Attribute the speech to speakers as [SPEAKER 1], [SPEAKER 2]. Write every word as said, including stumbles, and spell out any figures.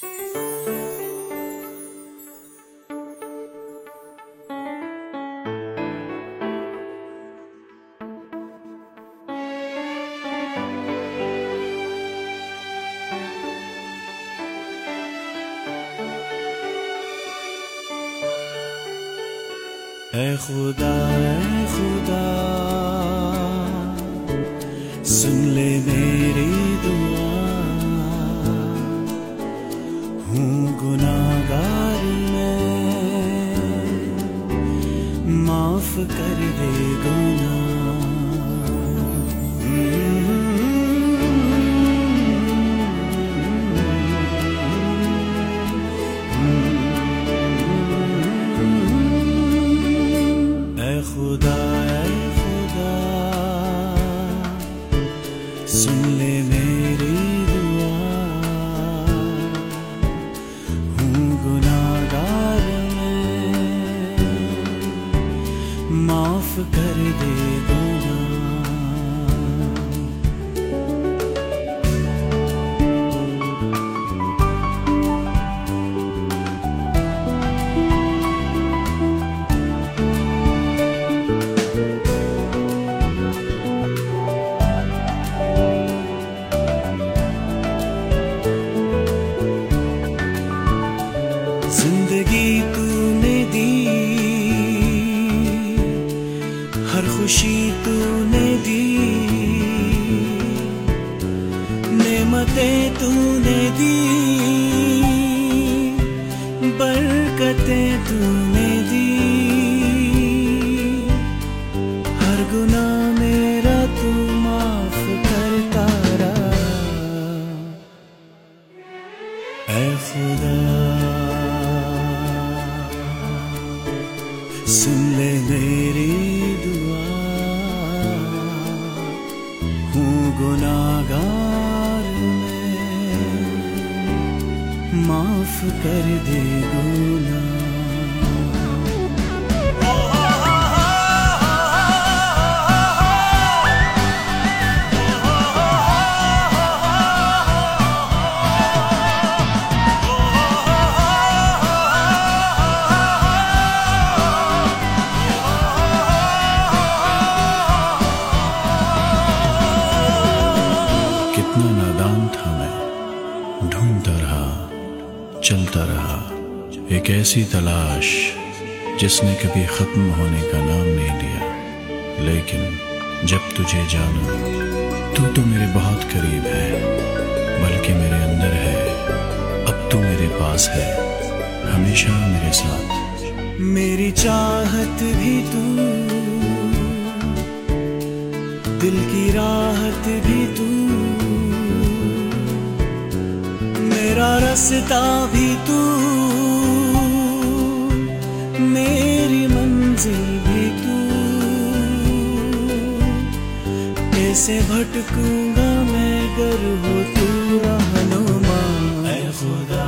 [SPEAKER 1] ऐ खुदा ऐ खुदा सुन ले मेरी दुआ, हूँ गुनाहगार मैं, माफ कर दे गुनाह। खुदा ऐ खुदा सुन ले मेरी दुआ, हूँ गुनाहगार मैं, माफ कर दे गुनाह। जिंदगी तूने दी, हर खुशी तूने दी, नेमतें तूने दी, बरकतें तूने दी, हर गुनाह मेरा तू माफ करता रहा। ऐ खुदा सुन ले मेरी दुआ, हूँ गुनाहगार मैं, माफ कर दे गुनाह। कितना नादान था मैं, ढूंढता रहा, चलता रहा, एक ऐसी तलाश जिसने कभी खत्म होने का नाम नहीं लिया। लेकिन जब तुझे जाना, तू तो मेरे बहुत करीब है, बल्कि मेरे अंदर है। अब तू मेरे पास है, हमेशा मेरे साथ। मेरी चाहत भी तू, दिल की राहत भी तू, मेरा रास्ता भी तू, मेरी मंजिल भी तू। कैसे भटकूंगा मैं गर हो तू रहनुमा। ऐ खुदा